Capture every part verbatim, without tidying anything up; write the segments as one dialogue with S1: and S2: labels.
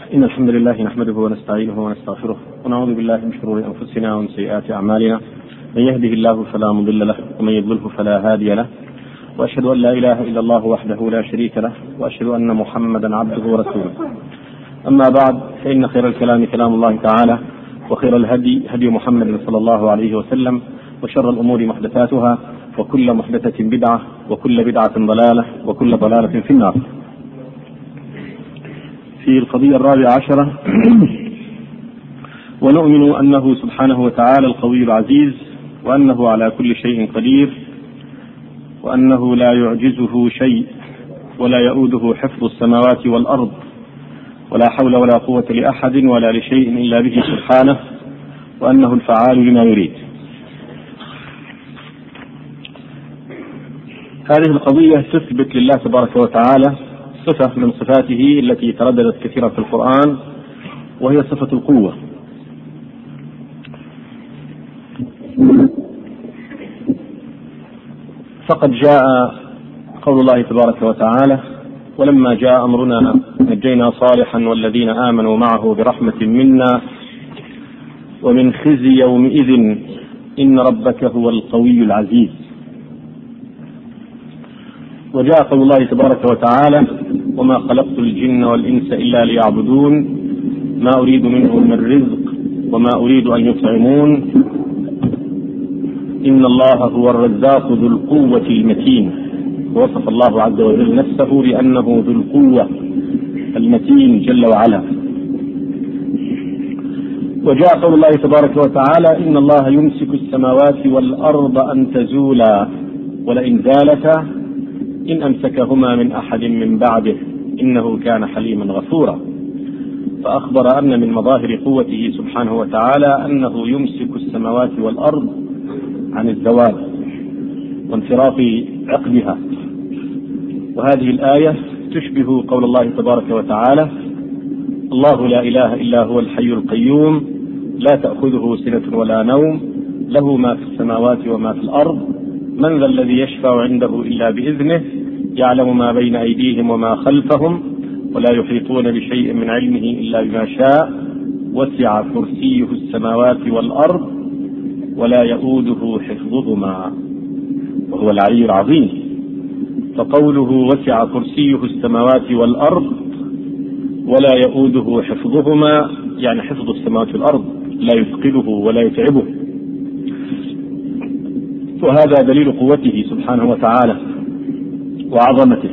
S1: إن الحمد لله نحمده ونستعينه ونستغفره ونعوذ بالله من شرور أنفسنا ومن سيئات أعمالنا. من يهده الله فلا مضل له ومن يضلله فلا هادي له، وأشهد أن لا إله إلا الله وحده لا شريك له، وأشهد أن محمدا عبده ورسوله. أما بعد، فإن خير الكلام كلام الله تعالى، وخير الهدي هدي محمد صلى الله عليه وسلم، وشر الأمور محدثاتها، وكل محدثة بدعة، وكل بدعة ضلالة، وكل ضلالة في النار. في القضية الرابعة عشرة: ونؤمن أنه سبحانه وتعالى القوي العزيز، وأنه على كل شيء قدير، وأنه لا يعجزه شيء، ولا يؤوده حفظ السماوات والأرض، ولا حول ولا قوة لأحد ولا لشيء إلا به سبحانه، وأنه الفعال لما يريد. هذه القضية تثبت لله تبارك وتعالى صفة من صفاته التي ترددت كثيرا في القرآن، وهي صفة القوة. فقد جاء قول الله تبارك وتعالى: ولما جاء أمرنا نجينا صالحا والذين آمنوا معه برحمة منا ومن خزي يومئذ إن ربك هو القوي العزيز. وجاء قول الله تبارك وتعالى: وما خلقت الجن والإنس إلا ليعبدون ما أريد منهم من رزق وما أريد أن يطعمون إن الله هو الرزاق ذو القوة المتين. ووصف الله عز وجل نفسه بأنه ذو القوة المتين جل وعلا. وجاء قول الله تبارك وتعالى: إن الله يمسك السماوات والأرض أن تزولا ولئن زالتا إن أمسكهما من أحد من بعده إنه كان حليما غفورا. فأخبر أن من مظاهر قوته سبحانه وتعالى أنه يمسك السماوات والأرض عن الزوال وانفراط عقدها. وهذه الآية تشبه قول الله تبارك وتعالى: الله لا إله إلا هو الحي القيوم لا تأخذه سنة ولا نوم له ما في السماوات وما في الأرض من ذا الذي يشفع عنده إلا بإذنه يعلم ما بين أيديهم وما خلفهم ولا يحيطون بشيء من علمه إلا بما شاء وسع كرسيه السماوات والأرض ولا يؤوده حفظهما وهو العلي العظيم. فقوله وسع كرسيه السماوات والأرض ولا يؤوده حفظهما يعني حفظ السماوات والأرض لا يثقله ولا يتعبه، وهذا دليل قوته سبحانه وتعالى وعظمته.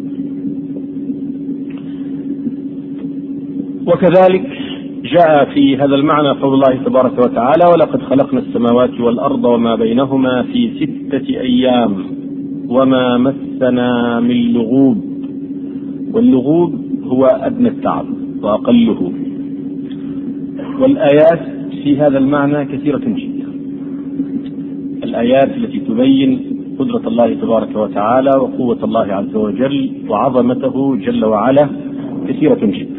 S1: وكذلك جاء في هذا المعنى قول الله تبارك وتعالى: ولقد خلقنا السماوات والأرض وما بينهما في ستة أيام وما مسنا من لغوب. واللغوب هو أدنى التعب وأقله. والآيات في هذا المعنى كثيرة جدا، الآيات التي تبين قدرة الله تبارك وتعالى وقوة الله عز وجل وعظمته جل وعلا كثيرة جدا.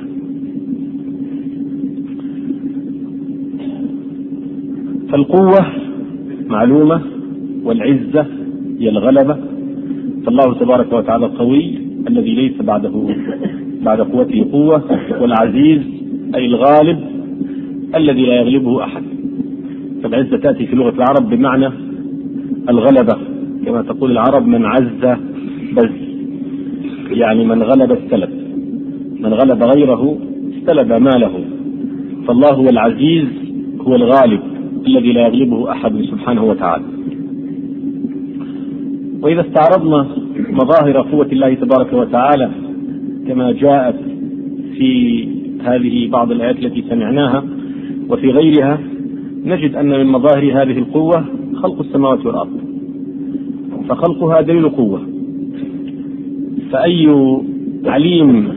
S1: فالقوة معلومة، والعزة هي الغلبة. فالله تبارك وتعالى القوي الذي ليس بعده بعد قوته قوة، والعزيز أي الغالب الذي لا يغلبه أحد. فالعزة تأتي في لغة العرب بمعنى الغلبة، كما تقول العرب: من عز بز، يعني من غلب استلب، من غلب غيره استلب ماله. فالله هو العزيز، هو الغالب الذي لا يغلبه أحد سبحانه وتعالى. وإذا استعرضنا مظاهر قوة الله تبارك وتعالى كما جاءت في هذه بعض الآيات التي سمعناها وفي غيرها، نجد أن من مظاهر هذه القوة خلق السماوات والأرض. فخلقها دليل قوة. فأي عليم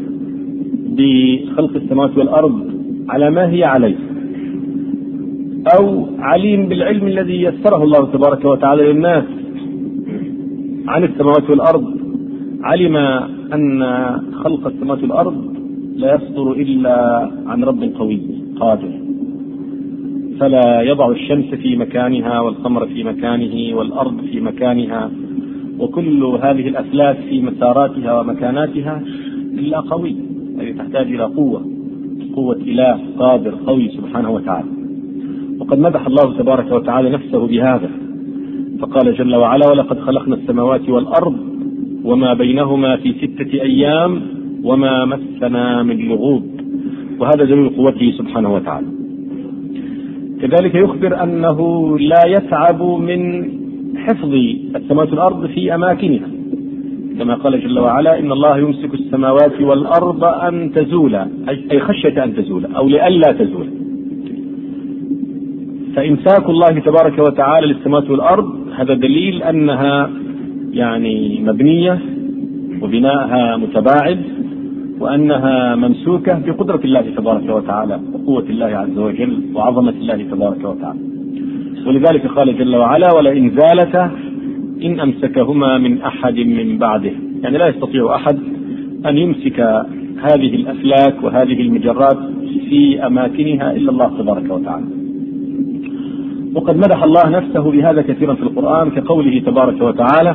S1: بخلق السماوات والأرض على ما هي عليه، أو عليم بالعلم الذي يسره الله تبارك وتعالى للناس عن السماوات والأرض، علم أن خلق السماوات والأرض لا يصدر إلا عن رب قوي قادر، فلا يضع الشمس في مكانها والقمر في مكانه والأرض في مكانها وكل هذه الأفلاك في مساراتها ومكاناتها إلا قوي، أي تحتاج إلى قوة. قوة إله قادر قوي سبحانه وتعالى. وقد مدح الله تبارك وتعالى نفسه بهذا، فقال جل وعلا: ولقد خلقنا السماوات والأرض وما بينهما في ستة أيام وما مسنا من لغوب. وهذا دليل قوته سبحانه وتعالى. كذلك يخبر أنه لا يتعب من حفظ السماوات والأرض في أماكنها، كما قال جل وعلا: إن الله يمسك السماوات والأرض أن تزولا، أي خشية أن تزولا أو لئلا تزولا. فإمساك الله تبارك وتعالى للسماوات والأرض هذا دليل أنها يعني مبنية وبناءها متباعد، وأنها ممسوكة بقدرة الله تبارك وتعالى وقوة الله عز وجل وعظمة الله تبارك وتعالى. ولذلك قال جل وعلا: ولئن زالتا إن أمسكهما من أحد من بعده. يعني لا يستطيع أحد أن يمسك هذه الأفلاك وهذه المجرات في أماكنها إلا الله تبارك وتعالى. وقد مدح الله نفسه بهذا كثيرا في القرآن، كقوله تبارك وتعالى: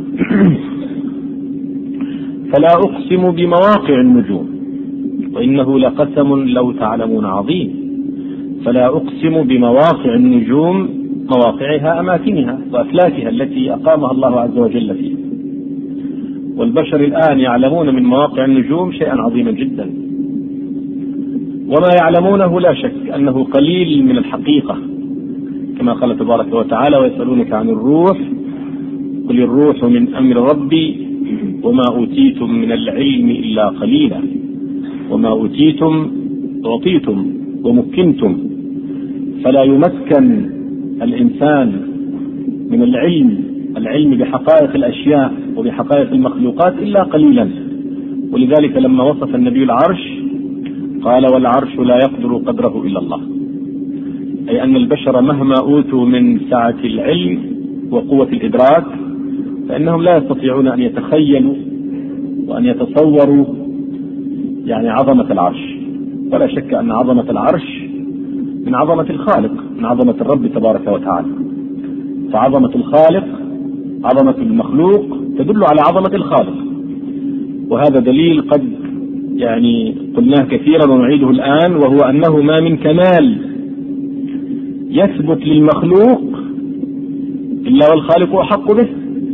S1: فلا أقسم بمواقع النجوم وإنه لقسم لو تعلمون عظيم. فلا أقسم بمواقع النجوم، مواقعها أماكنها وأفلاكها التي أقامها الله عز وجل فيها. والبشر الآن يعلمون من مواقع النجوم شيئا عظيما جدا، وما يعلمونه لا شك أنه قليل من الحقيقة، كما قال تبارك وتعالى: ويسألونك عن الروح قل الروح من أمر ربي وما أوتيتم من العلم إلا قليلا وما أوتيتم أعطيتم ومكنتم. فلا يمكن الإنسان من العلم العلم بحقائق الأشياء وبحقائق المخلوقات إلا قليلا. ولذلك لما وصف النبي العرش قال: والعرش لا يقدر قدره إلا الله، أي أن البشر مهما أوتوا من سعة العلم وقوة الإدراك فإنهم لا يستطيعون أن يتخيلوا وأن يتصوروا يعني عظمة العرش. ولا شك أن عظمة العرش من عظمة الخالق، من عظمة الرب تبارك وتعالى. فعظمة الخالق عظمة المخلوق تدل على عظمة الخالق، وهذا دليل قد يعني قلناه كثيرا ونعيده الآن، وهو أنه ما من كمال يثبت للمخلوق إلا والخالق أحق به.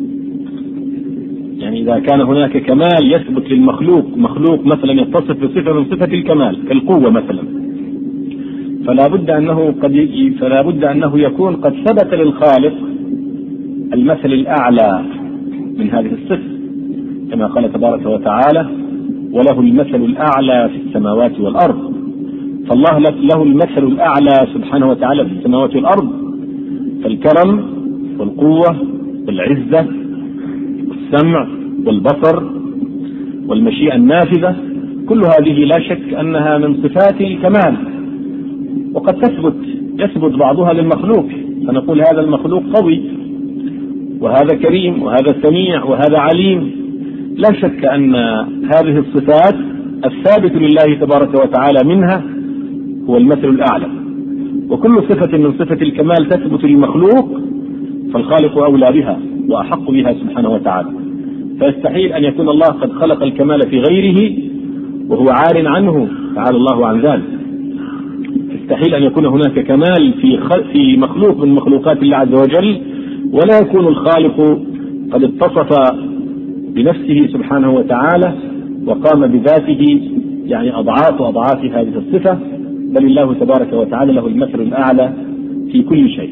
S1: يعني إذا كان هناك كمال يثبت للمخلوق، مخلوق مثلا يتصف بصفة من صفة الكمال كالقوة مثلا، فلا بد أنه قد فلا بد أنه يكون قد ثبت للخالق المثل الأعلى من هذه الصفة، كما قال تبارك وتعالى: وله المثل الأعلى في السماوات والأرض. فالله له المثل الأعلى سبحانه وتعالى في السماوات والأرض، فالكرم والقوة والعزة والسمع والبصر والمشيئة النافذة كل هذه لا شك أنها من صفات الكمال، وقد تثبت يثبت بعضها للمخلوق، فنقول هذا المخلوق قوي وهذا كريم وهذا سميع وهذا عليم. لا شك أن هذه الصفات الثابت لله تبارك وتعالى منها هو المثل الأعلى، وكل صفة من صفة الكمال تثبت للمخلوق فالخالق أولى بها وأحق بها سبحانه وتعالى. فيستحيل أن يكون الله قد خلق الكمال في غيره وهو عار عنه تعالى الله عن ذلك. يستحيل أن يكون هناك كمال في في مخلوق من مخلوقات الله عز وجل ولا يكون الخالق قد اتصف بنفسه سبحانه وتعالى وقام بذاته يعني أضعاف أضعاف هذه الصفة، بل الله تبارك وتعالى له المثل الأعلى في كل شيء.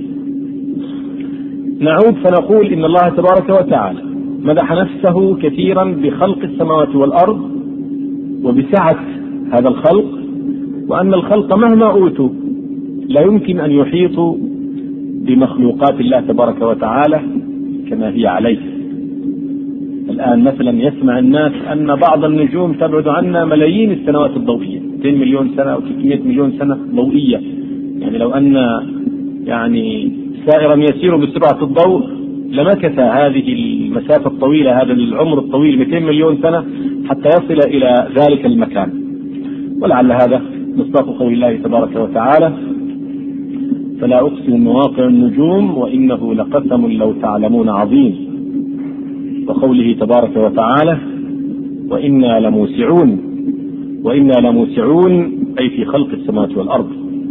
S1: نعود فنقول إن الله تبارك وتعالى مدح نفسه كثيرا بخلق السماوات والأرض وبسعة هذا الخلق، وأن الخلق مهما أوتوا لا يمكن أن يحيطوا بمخلوقات الله تبارك وتعالى كما هي عليه. الآن مثلا يسمع الناس أن بعض النجوم تبعد عنا ملايين السنوات الضوئية، مئتين مليون سنة أو ستمائة مليون سنة ضوئية. يعني لو أن يعني سائرا يسير بسرعة الضوء لمكث هذه المسافة الطويلة، هذا العمر الطويل مئتين مليون سنة حتى يصل إلى ذلك المكان. ولعل هذا مصداق قول الله تبارك وتعالى: فلا أقسم مواقع النجوم وإنه لقسم لو تعلمون عظيم. وقوله تبارك وتعالى: وإنا لموسعون. وإنا لموسعون أي في خلق السماوات والأرض.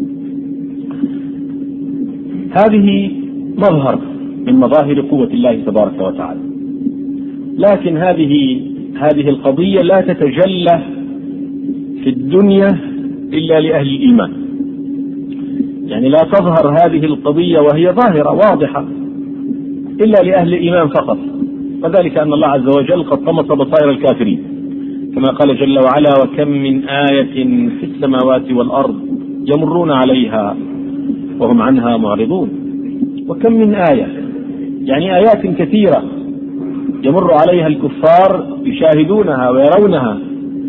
S1: هذه مظهر من مظاهر قوة الله تبارك وتعالى، لكن هذه هذه القضية لا تتجلى في الدنيا إلا لأهل الإيمان، يعني لا تظهر هذه القضية وهي ظاهرة واضحة إلا لأهل الإيمان فقط، وذلك أن الله عز وجل قد طمس بصائر الكافرين، كما قال جل وعلا: وكم من آية في السماوات والأرض يمرون عليها وهم عنها معرضون. وكم من آية يعني آيات كثيرة يمر عليها الكفار يشاهدونها ويرونها،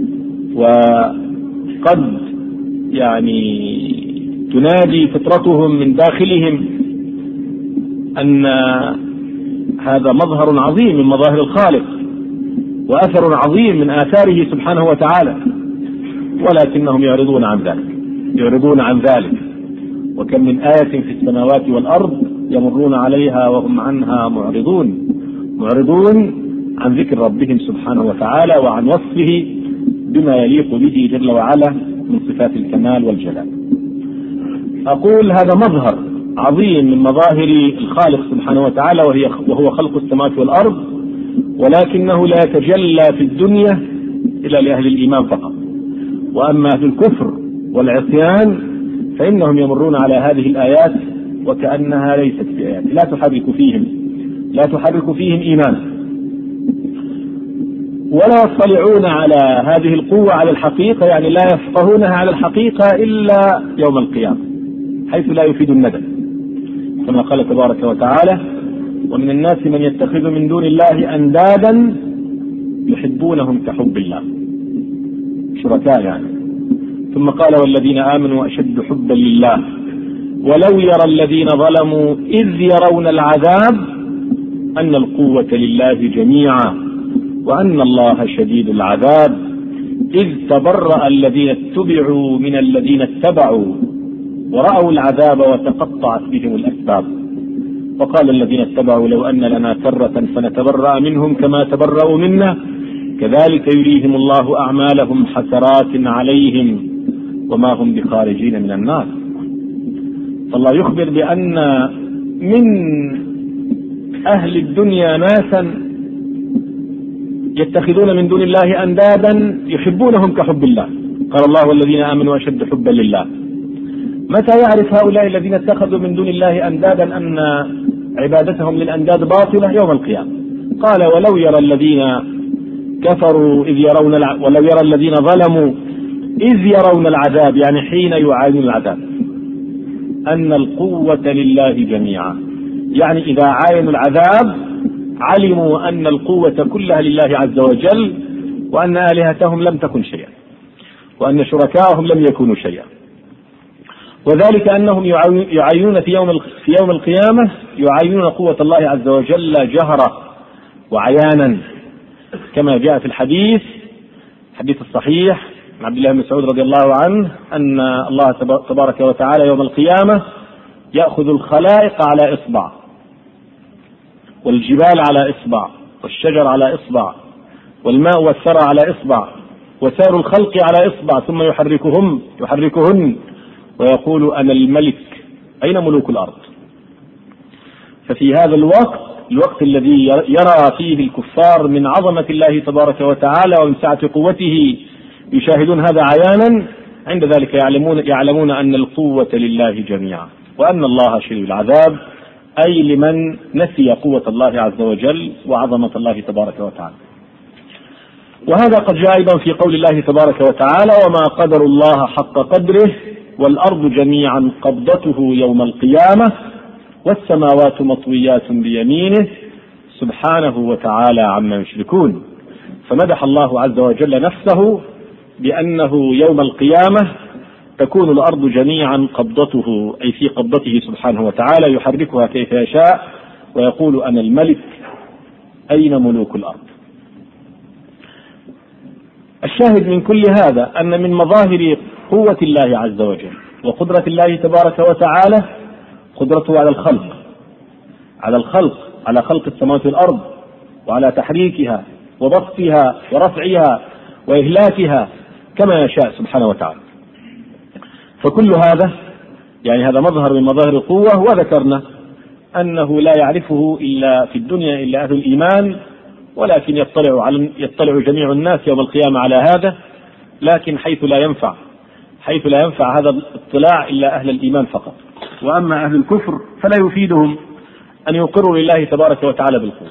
S1: وقد يعني تنادي فطرتهم من داخلهم أن هذا مظهر عظيم من مظاهر الخالق وأثر عظيم من آثاره سبحانه وتعالى، ولكنهم يعرضون عن ذلك يعرضون عن ذلك وكم من آية في السماوات والأرض يمرون عليها وهم عنها معرضون معرضون عن ذكر ربهم سبحانه وتعالى وعن وصفه بما يليق به جل وعلا من صفات الكمال والجلال. أقول هذا مظهر عظيم من مظاهر الخالق سبحانه وتعالى وهي وهو خلق السماوات والأرض، ولكنه لا يتجلى في الدنيا إلا لأهل الإيمان فقط. وأما في الكفر والعصيان فإنهم يمرون على هذه الآيات وكأنها ليست بآيات، لا تحرك فيهم لا تحرك فيهم إيمانا، ولا يطلعون على هذه القوة على الحقيقة، يعني لا يفقهونها على الحقيقة إلا يوم القيامة، حيث لا يفيد الندم، كما قال تبارك وتعالى: ومن الناس من يتخذ من دون الله أندادا يحبونهم كحب الله، شركاء يعني. ثم قال: والذين آمنوا أشد حبا لله ولو يرى الذين ظلموا إذ يرون العذاب أن القوة لله جميعا وأن الله شديد العذاب إذ تبرأ الذين اتبعوا من الذين اتبعوا ورأوا العذاب وتقطعت بهم الأسباب وقال الذين اتبعوا لو أن لنا كرة فنتبرأ منهم كما تبرأوا منا كذلك يريهم الله أعمالهم حسرات عليهم وما هم بخارجين من النار. فالله يخبر بأن من أهل الدنيا ناسا يتخذون من دون الله أندادا يحبونهم كحب الله. قال الله: والذين آمنوا أشد حبا لله. متى يعرف هؤلاء الذين اتخذوا من دون الله أندادا أن عبادتهم للأنداد باطلة؟ يوم القيامة. قال: ولو يرى الذين كفروا إذ يرون الع... ولو يرى الذين ظلموا إذ يرون العذاب، يعني حين يعاينون العذاب، أن القوة لله جميعا، يعني إذا عاينوا العذاب علموا أن القوة كلها لله عز وجل وأن آلهتهم لم تكن شيئا وأن شركائهم لم يكونوا شيئا. وذلك أنهم يعاينون في يوم في يوم القيامة يعاينون قوة الله عز وجل جهرة وعيانا، كما جاء في الحديث الحديث الصحيح عن عبد الله بن مسعود رضي الله عنه أن الله تبارك وتعالى يوم القيامة يأخذ الخلائق على إصبع، والجبال على إصبع، والشجر على إصبع، والماء والثرى على إصبع، وسائر الخلق على إصبع، ثم يحركهم يحركهن ويقول: أنا الملك، أين ملوك الأرض؟ ففي هذا الوقت الوقت الذي يرى فيه الكفار من عظمة الله تبارك وتعالى ومن سعة قوته يشاهدون هذا عيانا، عند ذلك يعلمون, يعلمون أن القوة لله جميعا وأن الله شديد العذاب، أي لمن نسي قوة الله عز وجل وعظمة الله تبارك وتعالى. وهذا قد جاء أيضا في قول الله تبارك وتعالى: وما قدر الله حق قدره والأرض جميعا قبضته يوم القيامة والسماوات مطويات بيمينه سبحانه وتعالى عما يشركون. فمدح الله عز وجل نفسه بأنه يوم القيامة تكون الأرض جميعا قبضته، أي في قبضته سبحانه وتعالى، يحركها كيف يشاء ويقول: أنا الملك، أين ملوك الأرض؟ الشاهد من كل هذا أن من مظاهر قوة الله عز وجل وقدرة الله تبارك وتعالى قدرته على الخلق على الخلق على خلق السماوات والأرض وعلى تحريكها وبسطها ورفعها وإهلاكها كما يشاء سبحانه وتعالى. فكل هذا يعني هذا مظهر من مظاهر القوة. وذكرنا أنه لا يعرفه إلا في الدنيا إلا أهل الإيمان، ولكن يطلع على يطلع جميع الناس يوم القيامة على هذا، لكن حيث لا ينفع حيث لا ينفع هذا الاطلاع إلا أهل الإيمان فقط. وأما أهل الكفر فلا يفيدهم أن يقروا لله تبارك وتعالى بالقوة.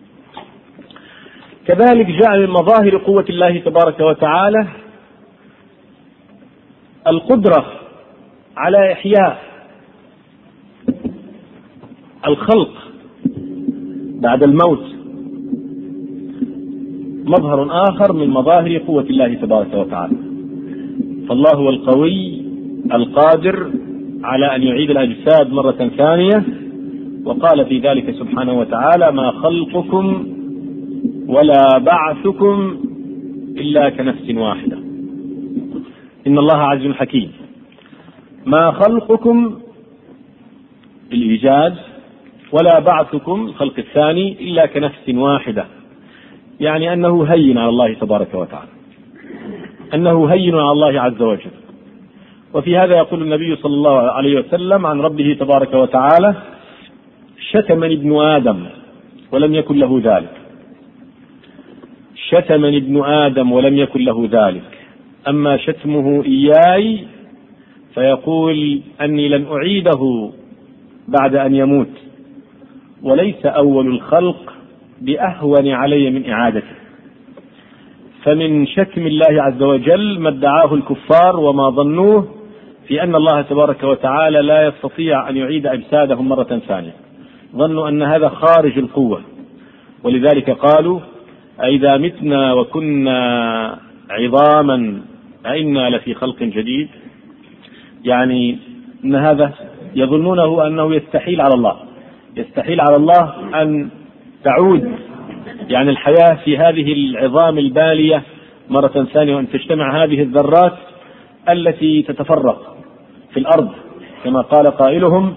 S1: كذلك جاء من مظاهر قوة الله تبارك وتعالى القدرة على إحياء الخلق بعد الموت، مظهر آخر من مظاهر قوة الله تبارك وتعالى. فالله هو القوي القادر على أن يعيد الأجساد مرة ثانية، وقال في ذلك سبحانه وتعالى: ما خلقكم ولا بعثكم إلا كنفس واحدة إن الله عزيز حكيم. ما خلقكم بالإيجاد ولا بعثكم الخلق الثاني إلا كنفس واحدة، يعني أنه هين على الله تبارك وتعالى، أنه هين على الله عز وجل. وفي هذا يقول النبي صلى الله عليه وسلم عن ربه تبارك وتعالى: شتمني ابن آدم ولم يكن له ذلك، شتمني ابن آدم ولم يكن له ذلك، أما شتمه إياي فيقول أني لن أعيده بعد أن يموت، وليس أول الخلق بأهون علي من إعادته. فمن شتم الله عز وجل ما ادعاه الكفار وما ظنوه في أن الله تبارك وتعالى لا يستطيع أن يعيد أجسادهم مرة ثانية، ظنوا أن هذا خارج القوة، ولذلك قالوا: أإذا متنا وكنا عظاما أئنا لفي خلق جديد. يعني أن هذا يظنونه أنه يستحيل على الله يستحيل على الله أن تعود يعني الحياة في هذه العظام البالية مرة ثانية، وأن تجتمع هذه الذرات التي تتفرق في الأرض، كما قال قائلهم: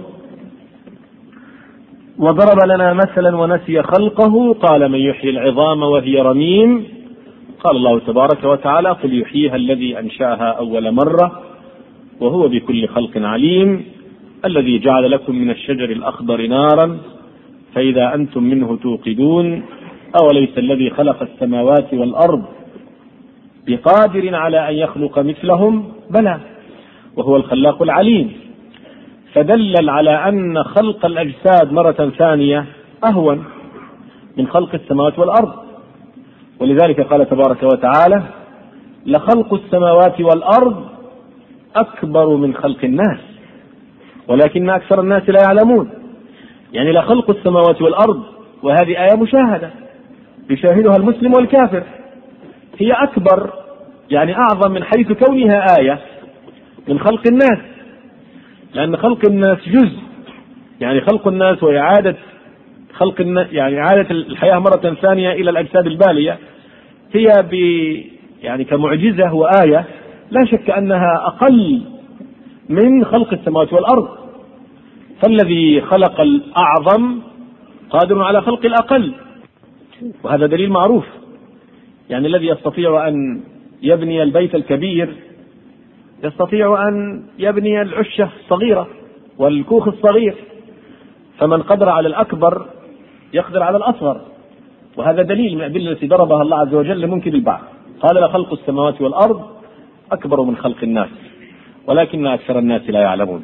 S1: وضرب لنا مثلا ونسي خلقه قال من يحيي العظام وهي رميم. قال الله تبارك وتعالى: قل يحييها الذي أنشأها أول مرة وهو بكل خلق عليم، الذي جعل لكم من الشجر الأخضر نارا فإذا أنتم منه توقدون، أوليس الذي خلق السماوات والأرض بقادر على أن يخلق مثلهم، بلى وهو الخلاق العليم. فدلل على أن خلق الأجساد مرة ثانية أهون من خلق السماوات والأرض، ولذلك قال تبارك وتعالى: لخلق السماوات والأرض أكبر من خلق الناس ولكن أكثر الناس لا يعلمون. يعني لخلق السماوات والأرض، وهذه آية مشاهدة يشاهدها المسلم والكافر، هي أكبر يعني أعظم من حيث كونها آية من خلق الناس، لأن خلق الناس جزء، يعني خلق الناس وإعادة خلق الناس يعني إعادة الحياة مرة ثانية إلى الأجساد البالية هي ب يعني كمعجزة وآية لا شك أنها أقل من خلق السماوات والأرض. فالذي خلق الأعظم قادر على خلق الأقل، وهذا دليل معروف. يعني الذي يستطيع أن يبني البيت الكبير يستطيع أن يبني العشة الصغيرة والكوخ الصغير، فمن قدر على الأكبر يقدر على الأصغر، وهذا دليل من الأدلة التي ضربها الله عز وجل لمنكر البعث. قال: لخلق السماوات والأرض أكبر من خلق الناس ولكن أكثر الناس لا يعلمون.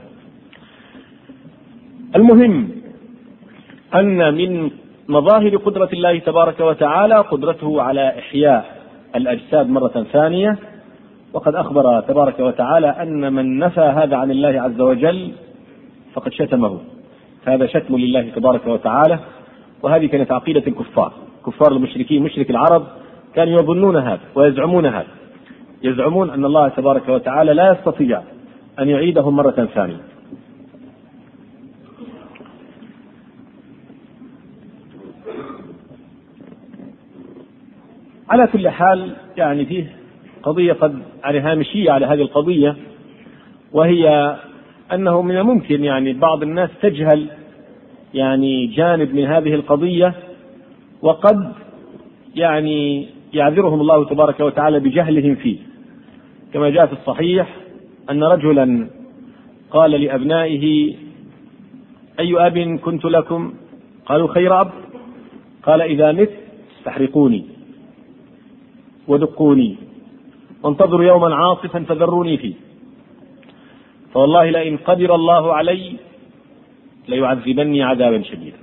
S1: المهم أن من مظاهر قدرة الله تبارك وتعالى قدرته على إحياء الأجساد مرة ثانية، وقد أخبر تبارك وتعالى أن من نفى هذا عن الله عز وجل فقد شتمه، هذا شتم لله تبارك وتعالى. وهذه كانت عقيدة الكفار كفار المشركين مشرك العرب، كانوا يظنون هذا ويزعمون هذا، يزعمون أن الله تبارك وتعالى لا يستطيع أن يعيدهم مرة ثانية. على كل حال يعني فيه قضية قد على هامشية على هذه القضية، وهي أنه من الممكن يعني بعض الناس تجهل يعني جانب من هذه القضية، وقد يعني يعذرهم الله تبارك وتعالى بجهلهم فيه، كما جاء في الصحيح أن رجلا قال لأبنائه: أي أب كنت لكم؟ قالوا: خير أب. قال: إذا مت استحرقوني ودقوني وانتظروا يوما عاصفا فذروني فيه، فوالله لئن قدر الله علي ليعذبني عذابا شديدا.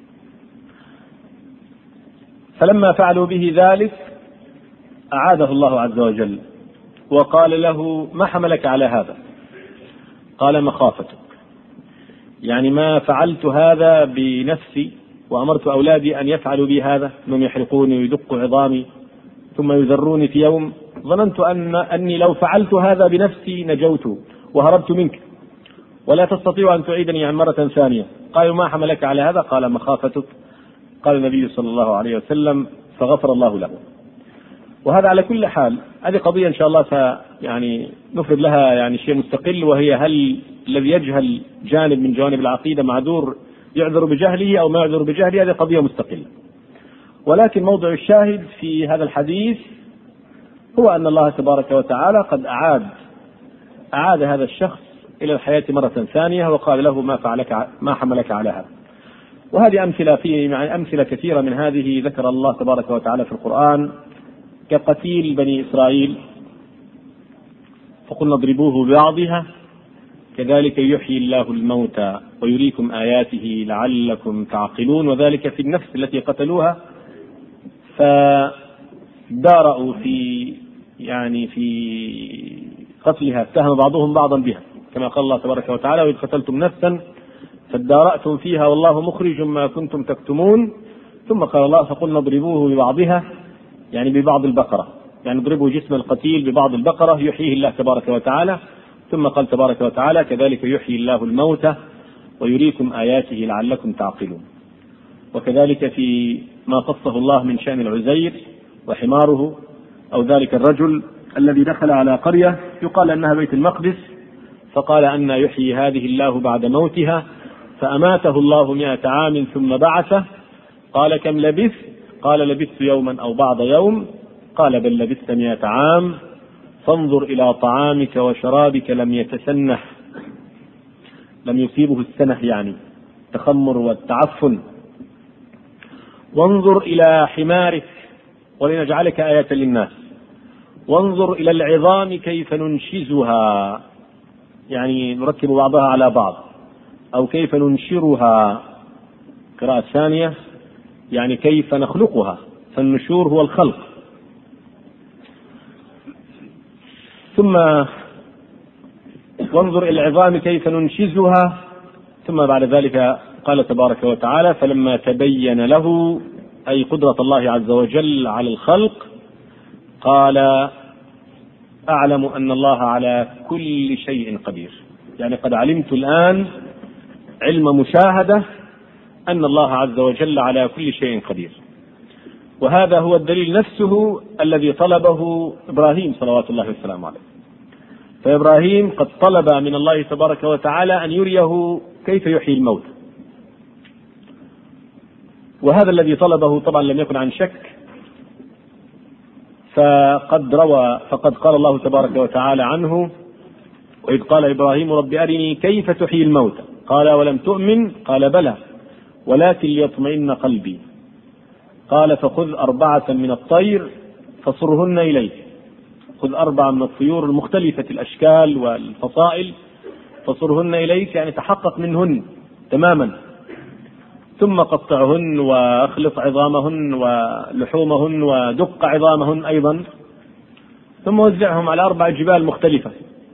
S1: فلما فعلوا به ذلك أعاده الله عز وجل وقال له: ما حملك على هذا؟ قال: مخافتك، يعني ما فعلت هذا بنفسي وأمرت أولادي أن يفعلوا بي هذا، أنهم يحرقوني ويدقوا عظامي ثم يذروني في يوم، ظننت أن أني لو فعلت هذا بنفسي نجوت وهربت منك ولا تستطيع أن تعيدني عن مرة ثانية. قالوا: ما حملك على هذا؟ قال: مخافتك. قال النبي صلى الله عليه وسلم: فغفر الله له. وهذا على كل حال هذه قضية إن شاء الله س يعني نفرد لها يعني شيء مستقل، وهي هل الذي يجهل جانب من جوانب العقيدة معذور يعذر بجهله أو ما يعذر بجهله، هذه قضية مستقلة. ولكن موضع الشاهد في هذا الحديث هو أن الله تبارك وتعالى قد أعاد أعاد هذا الشخص إلى الحياة مرة ثانية وقال له: ما فعلك ما حملك على هذا. وهذه أمثلة في يعني أمثلة كثيرة من هذه ذكر الله تبارك وتعالى في القرآن، كقتيل بني إسرائيل فقلنا اضربوه ببعضها كذلك يحيي الله الموتى ويريكم آياته لعلكم تعقلون، وذلك في النفس التي قتلوها فدارأوا في يعني في قتلها، اتهم بعضهم بعضا بها كما قال الله تبارك وتعالى: وإذ قتلتم نفسا فادارأتم فيها والله مخرج ما كنتم تكتمون. ثم قال الله: فقلنا اضربوه ببعضها، يعني ببعض البقرة، يعني اضربوا جسم القتيل ببعض البقرة يحييه الله تبارك وتعالى. ثم قال تبارك وتعالى: كذلك يحيي الله الموتى ويريكم آياته لعلكم تعقلون. وكذلك في ما قصه الله من شأن العزير وحماره، أو ذلك الرجل الذي دخل على قرية يقال أنها بيت المقدس فقال: أن يحيي هذه الله بعد موتها، فأماته الله مئة عام ثم بعثه. قال: كم لبثت؟ قال: لبثت يوما أو بعض يوم. قال: بل لبثت مئة عام، فانظر إلى طعامك وشرابك لم يتسنح، لم يصيبه السنح يعني التخمر والتعفن، وانظر إلى حمارك ولنجعلك آية للناس، وانظر إلى العظام كيف ننشزها، يعني نركب بعضها على بعض، أو كيف ننشرها قراءة ثانية يعني كيف نخلقها، فالنشور هو الخلق. ثم وانظر إلى العظام كيف ننشزها. ثم بعد ذلك قال تبارك وتعالى: فلما تبين له، أي قدرة الله عز وجل على الخلق، قال: أعلم أن الله على كل شيء قدير، يعني قد علمت الآن علم مشاهدة أن الله عز وجل على كل شيء قدير. وهذا هو الدليل نفسه الذي طلبه إبراهيم صلوات الله والسلام عليه. فإبراهيم قد طلب من الله تبارك وتعالى أن يريه كيف يحيي الموت، وهذا الذي طلبه طبعا لم يكن عن شك. فقد روى فقد قال الله تبارك وتعالى عنه: وإذ قال إبراهيم رب أرني كيف تحيي الموتى، قال: ولم تؤمن؟ قال: بلى ولكن ليطمئن قلبي. قال: فخذ أربعة من الطير فصرهن إليك، خذ أربعة من الطيور المختلفة الأشكال والفصائل فصرهن إليك، يعني تحقق منهن تماما، ثم قطعهن واخلط عظامهن ولحومهن ودق عظامهن أيضا، ثم وزعهم على أربع جبال مختلفة،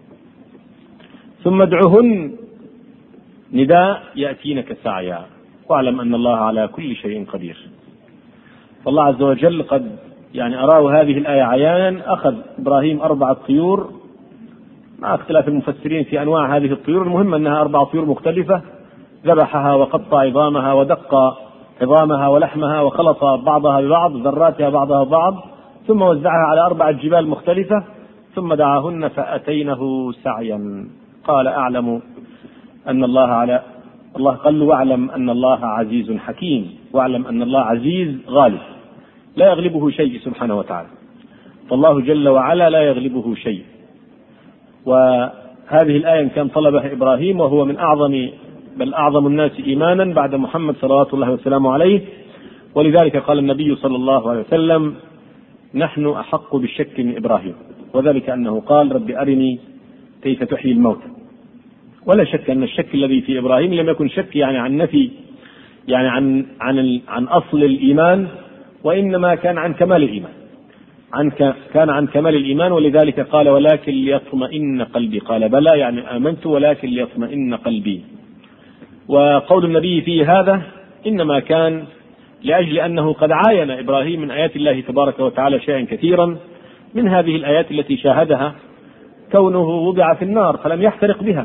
S1: ثم ادعهن نداء يأتينك سعيا، واعلم أن الله على كل شيء قدير. فالله عز وجل قد يعني أراه هذه الآية عيانا. أخذ إبراهيم أربعة طيور مع اختلاف المفسرين في أنواع هذه الطيور، المهم أنها أربع طيور مختلفة، ذبحها وقطع عظامها ودق عظامها ولحمها وخلط بعضها ببعض، ذراتها بعضها ببعض، ثم وزعها على أربعة جبال مختلفة، ثم دعاهن فأتينه سعيا. قال: أعلم أن الله على الله قال له: واعلم أن الله عزيز حكيم، واعلم أن الله عزيز غالب لا يغلبه شيء سبحانه وتعالى، فالله جل وعلا لا يغلبه شيء. وهذا هذه الآية كان طلبها إبراهيم وهو من أعظم بل أعظم الناس إيمانا بعد محمد صلوات الله وسلامه عليه، ولذلك قال النبي صلى الله عليه وسلم: نحن أحق بالشك من إبراهيم، وذلك أنه قال: رب أرني كيف تحيي الموتى. ولا شك أن الشك الذي في إبراهيم لم يكن شك يعني عن نفي يعني عن عن عن أصل الإيمان، وإنما كان عن كمال الإيمان، عن كان عن كمال الإيمان، ولذلك قال: ولكن ليطمئن قلبي. قال: بلى يعني آمنت ولكن ليطمئن قلبي. وقول النبي في هذا إنما كان لأجل أنه قد عاين إبراهيم من آيات الله تبارك وتعالى شيئا كثيرا، من هذه الآيات التي شاهدها كونه وضع في النار فلم يحترق بها،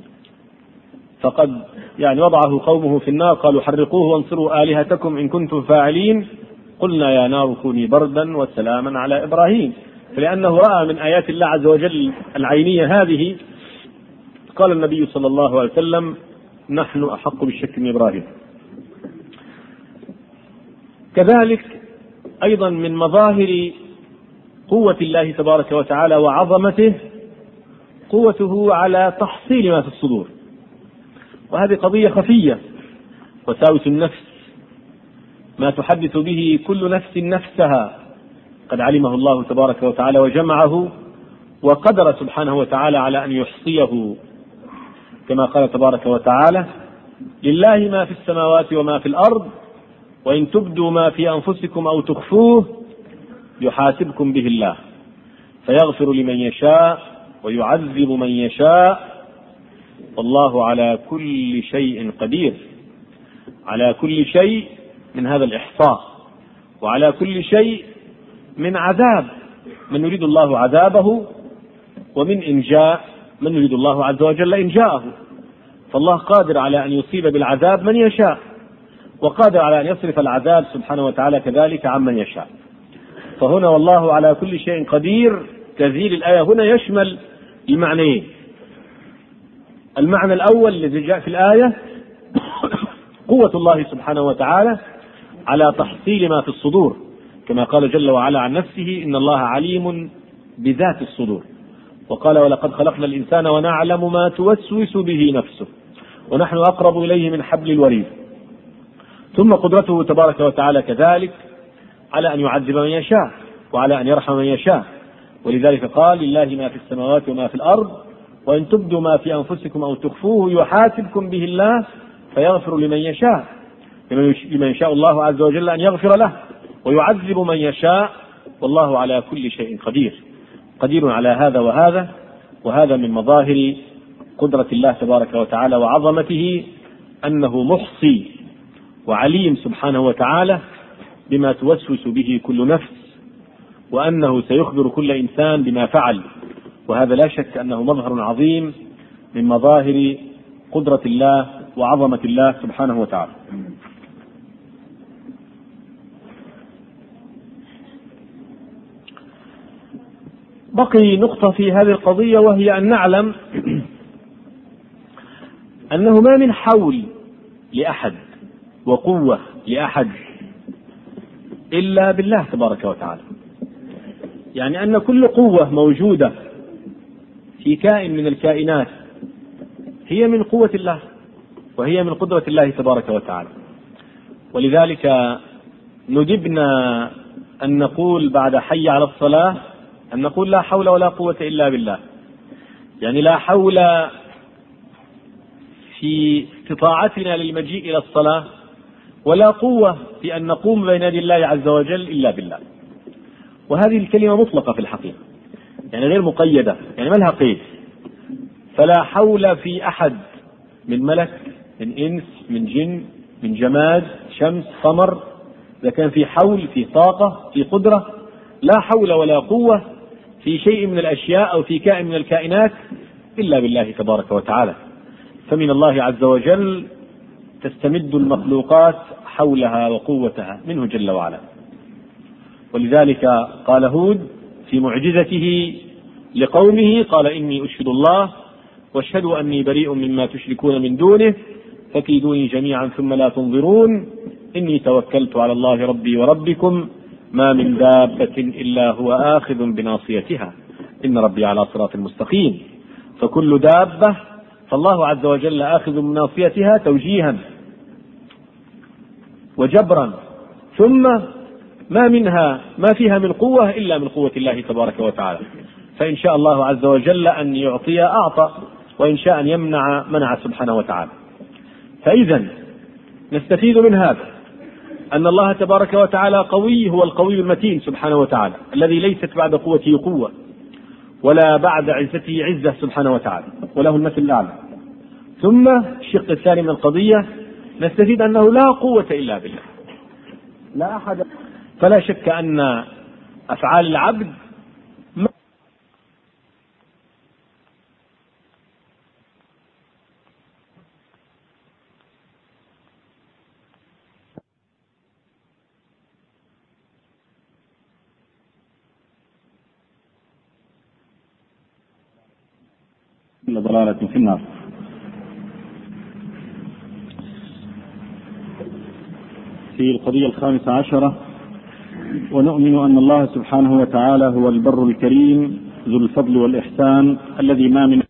S1: فقد يعني وضعه قومه في النار قالوا: حرقوه وانصروا آلهتكم إن كنتم فاعلين، قلنا يا نار كوني بردا وسلاما على إبراهيم. فلأنه رأى من آيات الله عز وجل العينية هذه قال النبي صلى الله عليه وسلم: نحن أحق بالشك من إبراهيم. كذلك أيضا من مظاهر قوة الله تبارك وتعالى وعظمته قوته على تحصيل ما في الصدور، وهذه قضية خفية وساوس النفس، ما تحدث به كل نفس نفسها قد علمه الله تبارك وتعالى وجمعه، وقدر سبحانه وتعالى على أن يحصيه، كما قال تبارك وتعالى: لله ما في السماوات وما في الأرض وإن تبدوا ما في أنفسكم أو تخفوه يحاسبكم به الله فيغفر لمن يشاء ويعذب من يشاء والله على كل شيء قدير. على كل شيء من هذا الإحصاء، وعلى كل شيء من عذاب من يريد الله عذابه، ومن إنجاء من يريد الله عز وجل إنجاءه. فالله قادر على أن يصيب بالعذاب من يشاء، وقادر على أن يصرف العذاب سبحانه وتعالى كذلك عمن يشاء. فهنا والله على كل شيء قدير، تذييل الآية هنا يشمل المعنيين. المعنى الأول الذي جاء في الآية قوة الله سبحانه وتعالى على تحصيل ما في الصدور، كما قال جل وعلا عن نفسه: إن الله عليم بذات الصدور. وقال: ولقد خلقنا الإنسان ونعلم ما توسوس به نفسه ونحن أقرب إليه من حبل الوريد. ثم قدرته تبارك وتعالى كذلك على أن يعذب من يشاء وعلى أن يرحم من يشاء، ولذلك قال: لله ما في السماوات وما في الأرض وإن تبدوا ما في أنفسكم أو تخفوه يحاسبكم به الله فيغفر لمن يشاء، لمن يشاء الله عز وجل أن يغفر له، ويعذب من يشاء والله على كل شيء قدير. قدير على هذا وهذا، وهذا من مظاهر قدرة الله تبارك وتعالى وعظمته، أنه محصي وعليم سبحانه وتعالى بما توسوس به كل نفس، وأنه سيخبر كل إنسان بما فعل. وهذا لا شك أنه مظهر عظيم من مظاهر قدرة الله وعظمة الله سبحانه وتعالى. بقي نقطة في هذه القضية، وهي أن نعلم أنه ما من حول لأحد وقوة لأحد إلا بالله تبارك وتعالى. يعني أن كل قوة موجودة في كائن من الكائنات هي من قوة الله وهي من قدرة الله تبارك وتعالى. ولذلك ندبنا أن نقول بعد حي على الصلاة أن نقول: لا حول ولا قوة إلا بالله. يعني لا حول في استطاعتنا للمجيء إلى الصلاة، ولا قوة في أن نقوم بين يدي الله عز وجل إلا بالله. وهذه الكلمة مطلقة في الحقيقة، يعني غير مقيدة، يعني ما لها قيد. فلا حول في أحد من ملك، من إنس، من جن، من جماد، شمس، قمر، إذا كان في حول، في طاقة، في قدرة، لا حول ولا قوة في شيء من الأشياء أو في كائن من الكائنات إلا بالله تبارك وتعالى. فمن الله عز وجل تستمد المخلوقات حولها وقوتها منه جل وعلا. ولذلك قال هود في معجزته لقومه: قال: إني أشهد الله واشهدوا أني بريء مما تشركون من دونه فكيدوني جميعا ثم لا تنظرون إني توكلت على الله ربي وربكم ما من دابة إلا هو آخذ بناصيتها إن ربي على صراط مستقيم. فكل دابة فالله عز وجل آخذ من ناصيتها توجيها وجبرا، ثم ما منها ما فيها من قوة إلا من قوة الله تبارك وتعالى، فإن شاء الله عز وجل أن يعطي أعطى، وإن شاء أن يمنع منع سبحانه وتعالى. فإذا نستفيد من هذا أن الله تبارك وتعالى قوي، هو القوي المتين سبحانه وتعالى، الذي ليست بعد قوته قوة ولا بعد عزته عزة سبحانه وتعالى، وله المثل الأعلى. ثم الشق الثاني من القضية نستفيد أنه لا قوة إلا بالله، لا أحد. فلا شك أن أفعال العبد ضلالة في النار. في القضية الخامسة عشرة: ونؤمن أن الله سبحانه وتعالى هو البر الكريم ذو الفضل والإحسان الذي ما من